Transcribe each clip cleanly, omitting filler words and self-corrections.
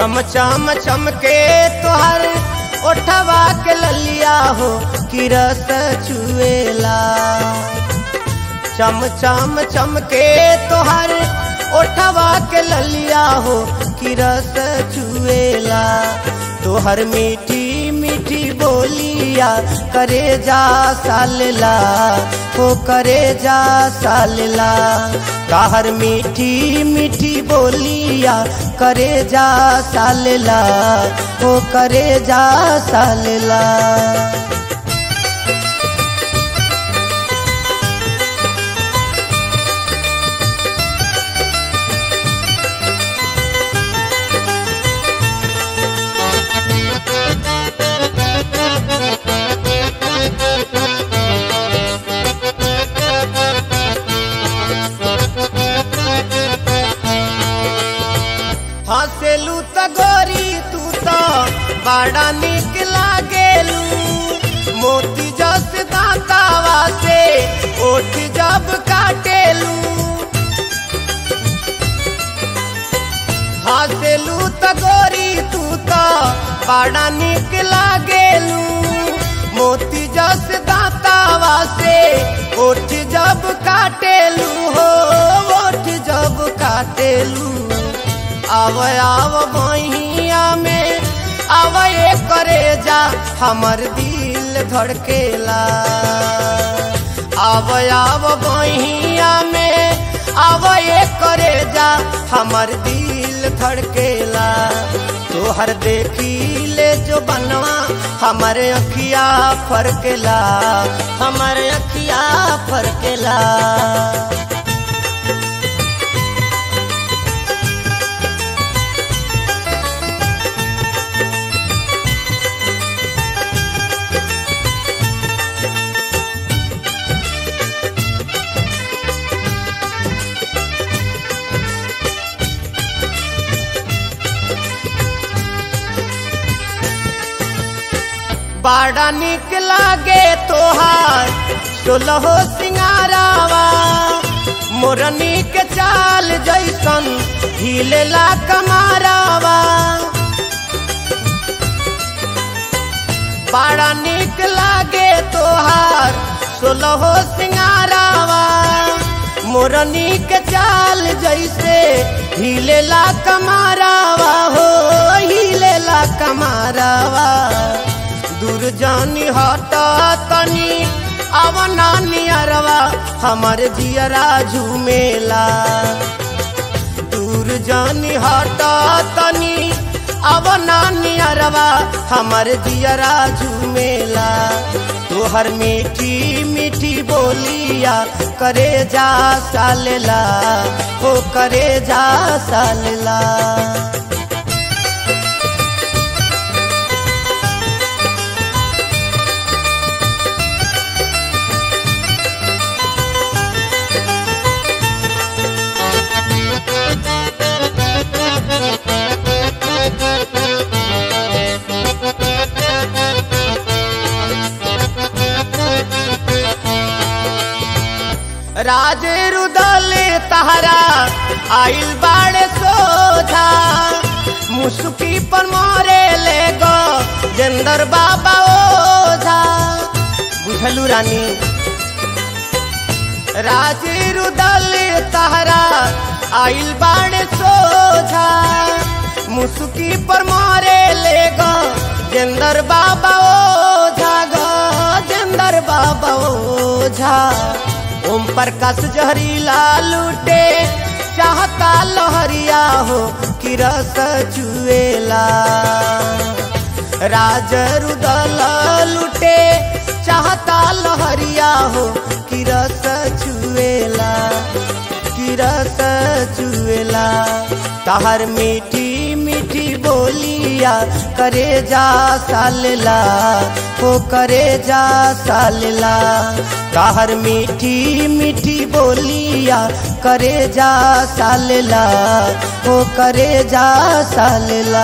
चम चम चमके तोहर ओठवा के ललिया हो कि रस चुएला। चम चम चमके तोहर ओठवा के ललिया हो कि रस चुएला। तोहर मीठी मीठी बोलिया करे जा सालला हो करे जा सालला। तोहर मीठी मीठी बोलिया करे जा सालला हो करे जा सालला। हंसेलू त गोरी तू तो बड़ा निक लागेलू। मोती जस दांतावा से ओठ जब काटेलू। हंसेलू त गोरी तू तो बड़ा निक लागेलू। मोती जस दांतावा से ओठ जब काटेलू हो ओठ जब काटेलू। आव आव बहिया में आव ये करे जा हमर दिल धड़केला। आव आव बहिया में आव ये करे जा हमर दिल धड़केला। तोहर देखी ले जो बनवा हमर अखिया फरकेला हमर अखिया फरकेला। बड़ा निक लागे तोहार सोलहो सिंगारावा। मोरनी के चाल जैसन हिलेला कमारावा। बड़ा निक लागे तोहार सोलहो सिंगारावा। मोरनी के चाल जैसे हिलेला कमारावा हो हिलेला कमारावा। दूर जानी हटा तनी अब नानी अरवा हमर जियरा झूमेला। दूर जानी हटा तनी अब नानी अरवा हमर जियरा झूमेला। तोहर मीठी मीठी बोलिया करे जा सालला हो करे जा सालला। राज रुदल तहरा आइल बाड़े सोझा। मुसुकी पर मारे ले गो जेंदर बाबा ओझा। बुझलू रानी राज रुदल तहरा आइल बाड़े सोझा। मुसुकी पर मारे ले गो जेंदर बाबा ओझा गो जेंदर बाबा ओझा। ओम प्रकाश जहरीला लूटे चाहता लहरिया हो कि रस चुएला। राज रुदल लूटे चाहता लहरिया हो कि रस चुएला कि रस चुएला। तहर मीठी मीठी बोलिया करे जा सालला हो करे जा सालला। तहर मीठी मीठी बोलिया करे जा सालला हो करे जा सालला।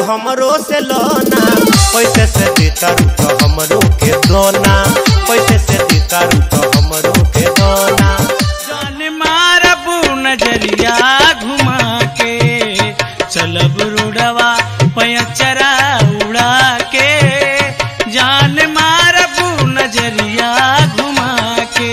हमरो से लोना, पैसे से देता तो हमरो के दोना, पैसे से देता तो हमरो के दोना। जान मारबू नजरिया घुमा के, चलब रोडवा पैचरा उड़ा के, जान मारबू नजरिया घुमा के।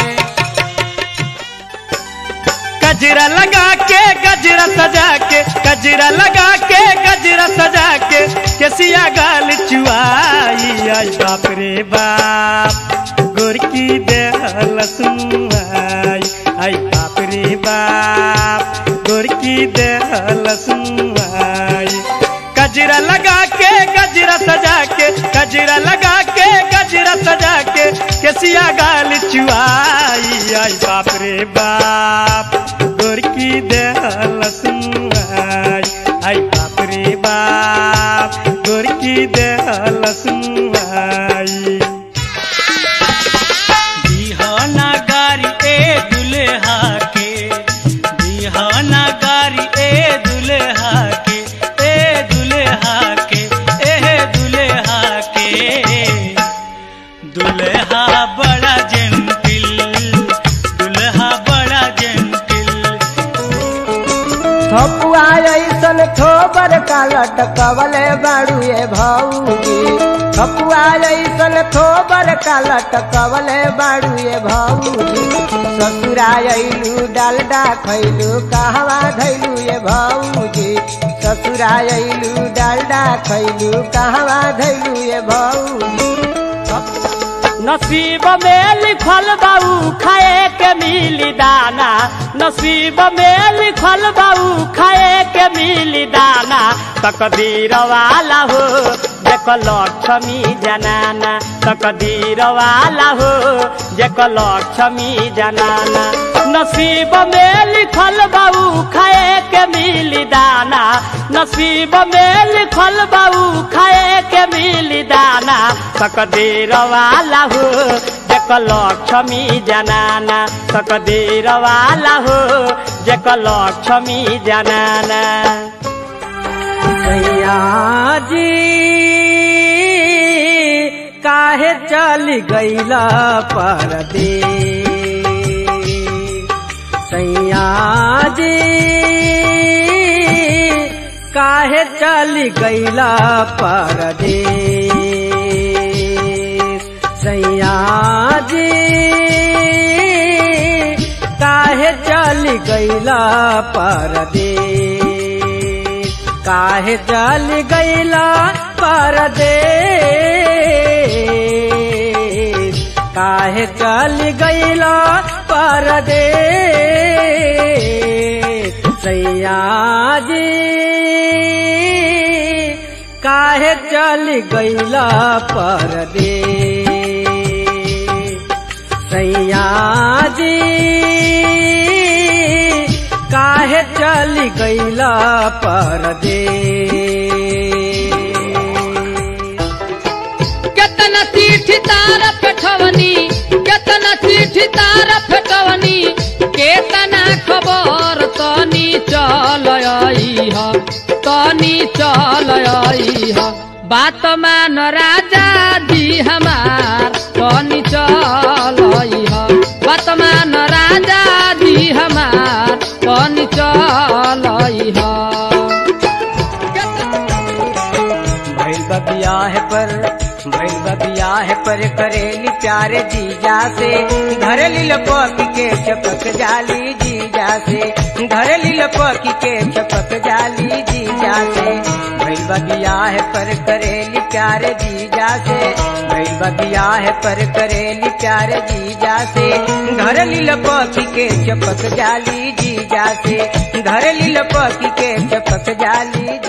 गजरा लगा के गजरा सजा के, गजरा लगा के गजरा सजा के, केसिया गाल चुआई। आई बाप रे बाप गोरकी देहल सुनाई, आई बाप रे बाप गोरकी देहल सुनाई। गजरा लगा के गजरा सजा के, गजरा लगा के गजरा सजा के, केसिया गाल चुआई। आई बाप रे बाप गोरकी देहल सुनाई, आई बाप रे बाप गोरकी देहल सुनाई। बिहाना गारी ए दुल्हा के, बिहाना गारी ए दुल्हा के, ए दुल्हा के, ए दुल्हा के। दुल्हा बड़ा जेंटिल, दुल्हा बड़ा जेंटिल। फपुआ ऐसन थोबर का लटकवले बाड़ू ये भौजी, फपुआ ऐसन थोबर का लटकवले बाड़ू ये भौजी। ससुरा अइलू डालडा खैलू कहवा धैलू ये भौजी, ससुरा अइलू डालडा खैलू कहवा धैलू ये भौजी। नसीब में लिखल बाऊ खाए के मिली दाना, नसीब में लिखल बाऊ खाए के मिली दाना। तकदीर वाला हो जेको लक्ष्मी जनाना, तकदीर वाला हो जेको लक्ष्मी जनाना। नसीब में लिखल बाऊ खाए के मिली दाना, नसीब में लिखल बाऊ खाए के मिली दाना। तकदीर वाला हो जेको लक्ष्मी जनाना, तकदीर वाला हो जेको लक्ष्मी जनाना। सैया जी काहे चल गईला परदेस, सैया जी काहे चल गईला परदेस, सैया जी काहे चल गईला परदेस, काहे चल गईला परदेस, काहे चल गईला परदेस। सैया जी काहे चल गईला परदेस, सैया जी काहे चल गईला परदेस। केतना चिट्ठी तारा पेठवनी, केतना चिट्ठी तारा पेठवनी, केतना खबर तनी चल आइह, तनी चल आइह। बात मान राजा जी हमार तनी चल आइह, बात मान राजा जी हमार तनी चल आइह। भइल बियाह पर करेली प्यारे जीजा से, घरेली लपक के चपक जाली जीजा से, घरेली लपक के चपक जाली जीजा से। भइल बियाह पर करेली प्यारे जीजा से, भइल बियाह पर करेली प्यारे जीजा से, घरेली लपक के चपक जाली जीजा से, घरेली लपक के चपक जाली